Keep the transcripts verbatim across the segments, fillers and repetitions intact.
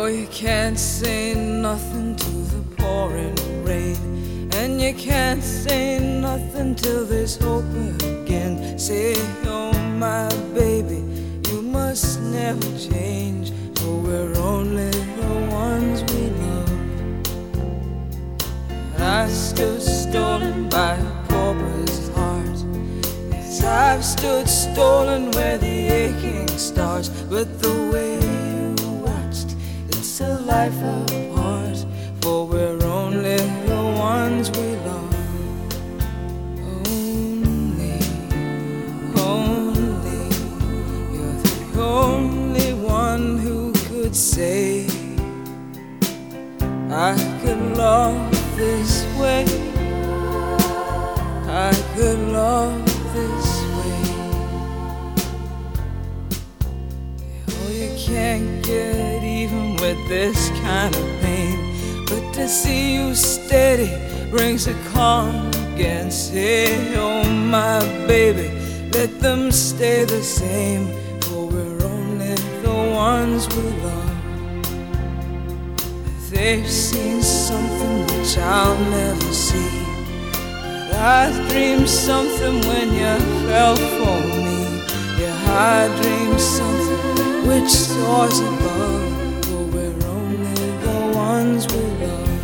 you can't say nothing to the pouring rain, and you can't say nothing till there's hope again. Say, oh my baby, you must never change, for we're only the ones we love. I stood stolen by a pauper's heart. Yes, I've stood stolen where the aching starts, but the way you watched, it's a life apart, for we're only the ones we love. Only, only, you're the only one who could say I could love this way, I could love this way. Oh, you can't get even with this kind of pain, but to see you steady brings a calm again. Say, oh my baby, let them stay the same, for we're only the ones we love. They've seen something which I'll never see, but I dreamed something when you fell for me. Yeah, I dreamed something which soars above, for we're only the ones we love.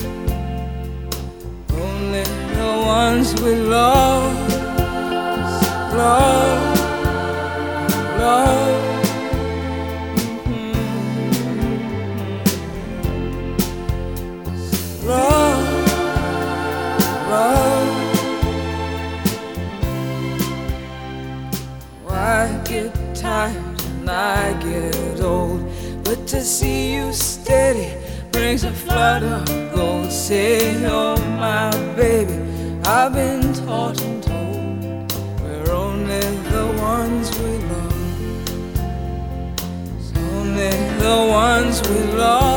Only the ones we love, love, love. Love, love. Oh, I get tired and I get old, but to see you steady brings a flood of gold. Say, oh my baby, I've been taught and told we're only the ones we love. It's only the ones we love.